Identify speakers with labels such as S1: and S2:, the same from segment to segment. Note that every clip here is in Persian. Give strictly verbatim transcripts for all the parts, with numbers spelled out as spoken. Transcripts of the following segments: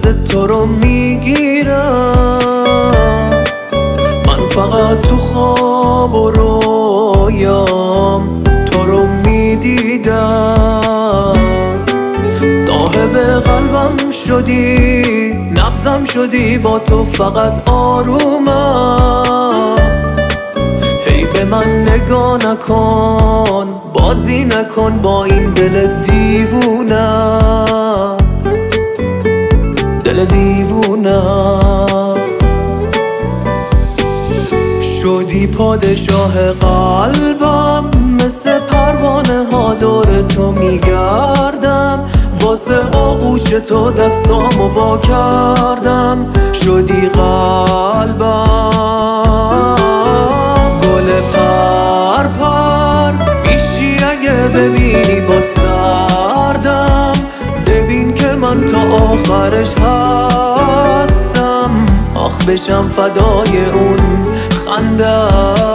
S1: دست تو رو میگیرم. من فقط تو خواب و رویام تو رو میدیدم. صاحب قلبم شدی، نبضم شدی، با تو فقط آرومم. هی به من نگاه نکن، بازی نکن با این دل دیوونم، دل دیوونم. شدی پادشاه قلبم، مثل پروانه ها دور تو میگردم. واسه آغوش تو دستامو وا کردم. شدی قلبم گل پر پر، میشی اگه ببینی باد سردم. ببین که من تا آخرش هستم، آخ بشم فدای اون خنده.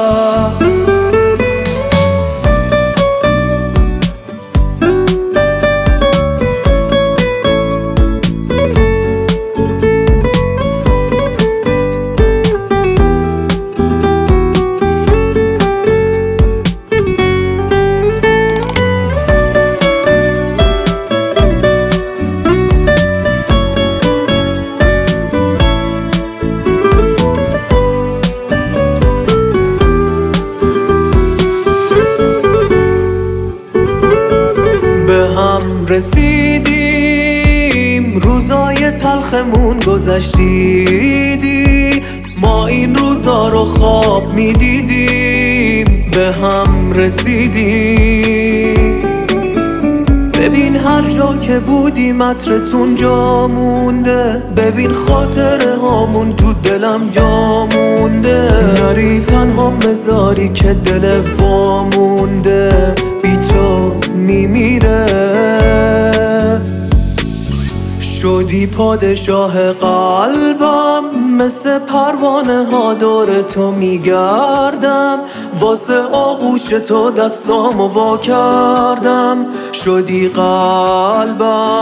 S1: به هم رسیدیم، روزای تلخمون گذشتیدی. ما این روزا رو خواب میدیدیم. به هم رسیدیم، ببین هر جا که بودیم عطرتون جا مونده. ببین خاطره هامون تو دلم جا مونده. نری تنها مزاری که دل وامونده بی تو میمیره. شدی پادشاه قلبم، مثل پروانه ها دور تو میگردم. واسه آغوش تو دستامو وا کردم. شدی قلبم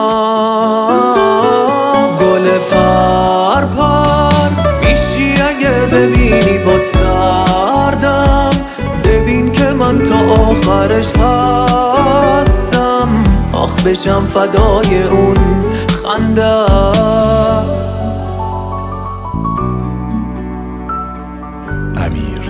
S1: گل پر پر، میشی اگه ببینی باد سردم. ببین که من تا آخرش هستم، آخ بشم فدای اون خنده.
S2: امیر